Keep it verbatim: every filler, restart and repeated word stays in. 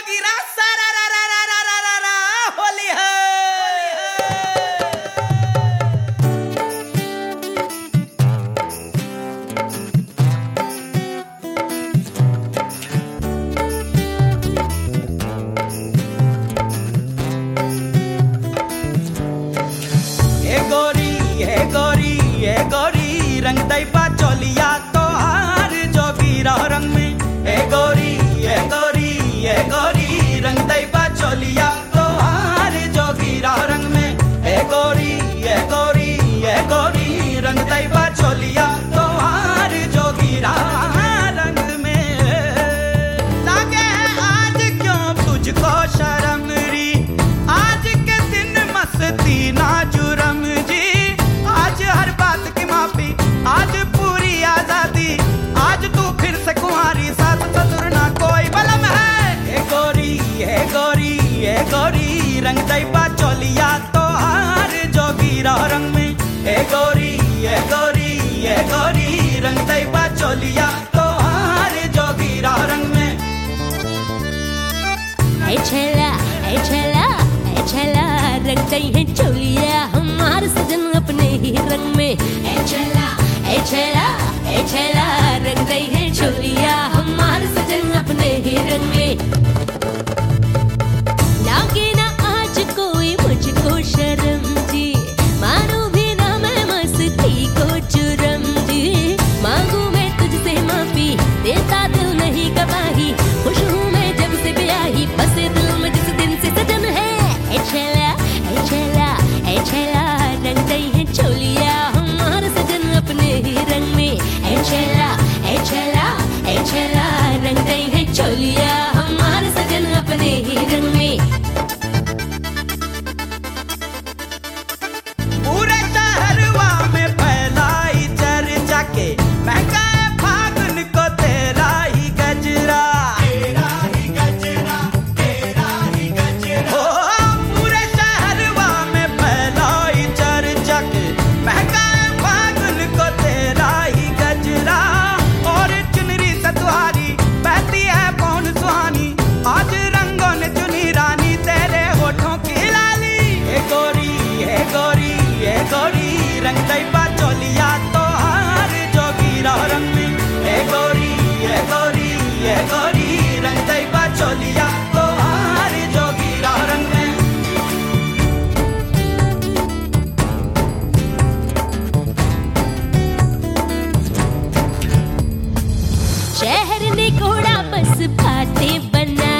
जोगीरा सारा रा रा रा रा रा रा रा होली है। ए गोरी ए गोरी ए गोरी रंग दैबा चोलिया तोहार जोगीरा रंग में। ए गोरी ए गोरी ए गोरी रंग दैबा चोलिया तोहार जोगीरा रंग में। ए गोरी ए गोरी ए गोरी रंग दैबा चोलिया तोहार जोगीरा रंग में। लागे है आज क्यों तुझको शर्म री, आज के दिन मस्ती ना जुर्म जी। आज हर बात की माफी, आज पूरी आजादी, आज तू फिर से कुंवारी, सास ससुर ना कोई बलम है। ए गोरी ए गोरी ए गोरी रंग दैबा चोलिया तोहार जोगीरा रंग में। ए गोरी ए गोरी ए गोरी रंग दैबा चोलिया तोहार जोगीरा रंग में। ऐ छला ऐ छला ऐ छला रंग दई है चोलिया हमार सजन अपने ही रंग में। ऐ छला ऐ छला ऐ छला रंग दई है चोलिया हमार सजन अपने ही रंग में। लागे ना आज कोई मुझको शर्म जी, मानो भी ना मैं मस्ती को जुर्म जी। मांगू मैं तुझसे माफी, देता दिल नहीं गवाही, खुश हूँ मैं जब से ब्याही, बसे दिल में जिस दिन से सजन है। ऐ छला ऐ छला ऐ छला रंग दई है चोलिया हमार सजन अपने ही रंग में। ऐ छला ऐ छला ऐ छला रंग दई है चोलिया हमार सजन अपने ही रंग में। पूरे शहरवा में फैलाई चर्चा के, महंगा है फागुन को तेरा ही गजरा, तेरा ही गजरा, तेरा ही गजरा। ओ पूरे शहरवा में फैलाई चर्चा के, महंगा है फागुन को तेरा ही गजरा। और चुनरी से तुम्हारी बहती है कौन सुहानी, आज रंगों ने चुनी रानी तेरे होठों की लाली। ए गोरी ए गोरी ए गोरी रंग दैबा चोलिया तोहार जोगीरा रंग में। ए गोरी ए गोरी ए गोरी रंग दैबा चोलिया तोहार जोगीरा रंग में। शहर ने घोड़ा बस बातें बना